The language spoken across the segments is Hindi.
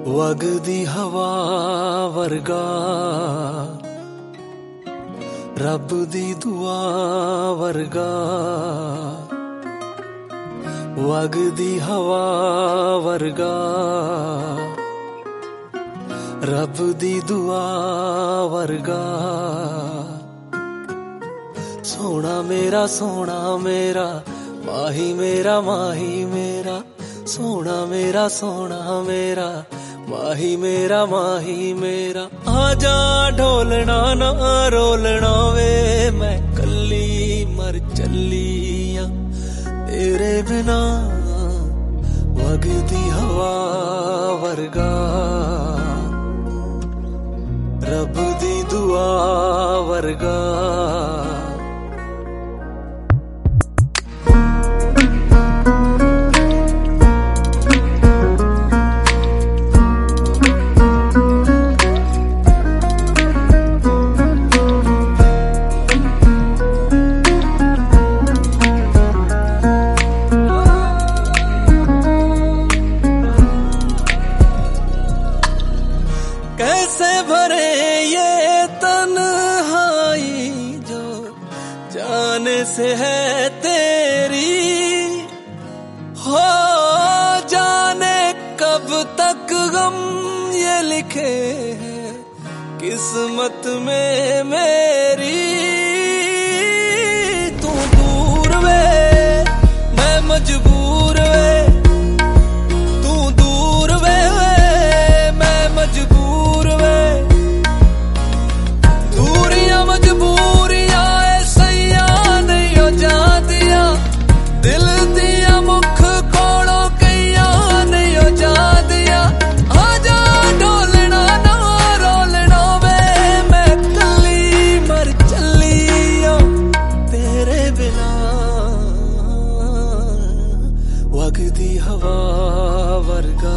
वगदी हवा वर्गा रब दी दुआ वर्गा। वगदी हवा वर्गा रब दी दुआ वर्गा। सोना मेरा माही मेरा सोना मेरा माही मेरा। आजा ढोलना ना रोलना वे, मैं कल्ली मर चलिया तेरे बिना। वगदी हवा वर्गा रब दी दुआ वर्गा। कैसे भरे ये तन्हाई जो जाने से है तेरी, हो जाने कब तक गम ये लिखे हैं किस्मत में मेरी। तू दूर वे मैं मजबूर वे, तू दूर वे मैं मजबूर वे। दूरियां मजबूरियां ऐसिया नहीं हो जादियां, दिल दिया मुख कोड़ो कईया नहीं हो जादियां। आजा ढोलना ना रोलना वे, मैं कल्ली मर चलिया तेरे बिना। वगदी हवा वर्गा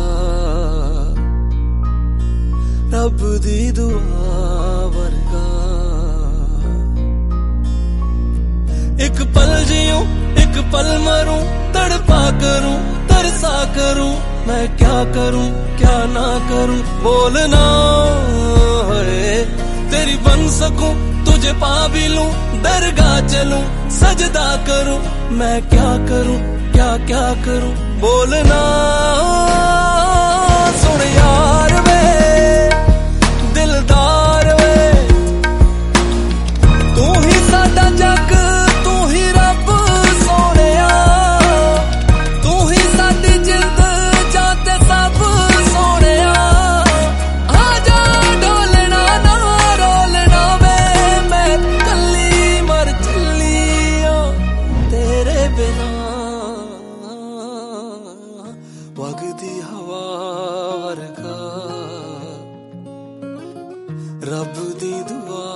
रब दी दुआ वर्गा। एक पल जीऊं एक पल मरूं, तड़पा करूं तरसा करूं, मैं क्या करूं क्या ना करूं बोलना है। तेरी बन सकूं तुझे पा भी लूं, दरगाह चलूं सजदा करूं, मैं क्या करूं क्या करूं बोलना। सुन यार वे दिलदार वे, तू ही साडा जग तू ही रब सोनिया, तू ही साडी जिंद जाते सब सोनिया। आजा ढोलना ना रोलना वे, मैं कल्ली मर चलिया तेरे बिना। वगदी हवा वर्गा रब दी दुआ